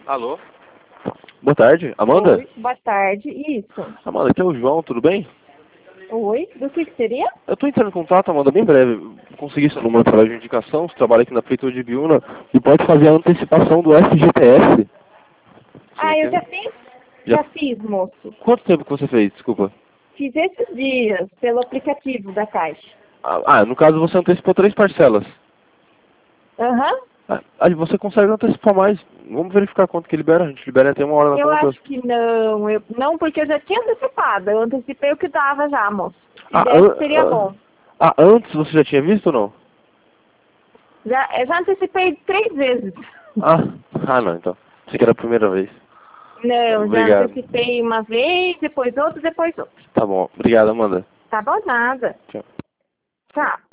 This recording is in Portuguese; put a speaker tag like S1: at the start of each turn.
S1: Alô? Boa tarde, Amanda?
S2: Oi, boa tarde. Isso.
S1: Amanda, aqui é o João, tudo bem?
S2: Oi, do que seria?
S1: Eu tô entrando em contato, Amanda, bem breve. Consegui seu número através de indicação, você trabalha aqui na Prefeitura de Biúna e pode fazer a antecipação do FGTS.
S2: Ah, eu já
S1: quer?
S2: fiz?
S1: Já...
S2: Já fiz, moço.
S1: Quanto tempo que você fez, desculpa?
S2: Fiz esses dias pelo aplicativo da Caixa.
S1: No caso você antecipou 3 parcelas.
S2: Aham.
S1: Aí você consegue antecipar mais. Vamos verificar quanto que libera, a gente libera até 1 hora na
S2: Eu
S1: conta.
S2: acho que não. Não, porque eu já tinha antecipado. Eu antecipei o que dava já, moço. Se
S1: Ah,
S2: desse, seria bom.
S1: Antes você já tinha visto ou não?
S2: Eu já antecipei 3 vezes.
S1: Não, então. Achei que era a primeira vez.
S2: Não, já
S1: Obrigado.
S2: antecipei uma vez, depois outra, depois outra.
S1: Tá bom. Obrigado, Amanda.
S2: Tá bom, nada.
S1: Tchau.
S2: Tchau.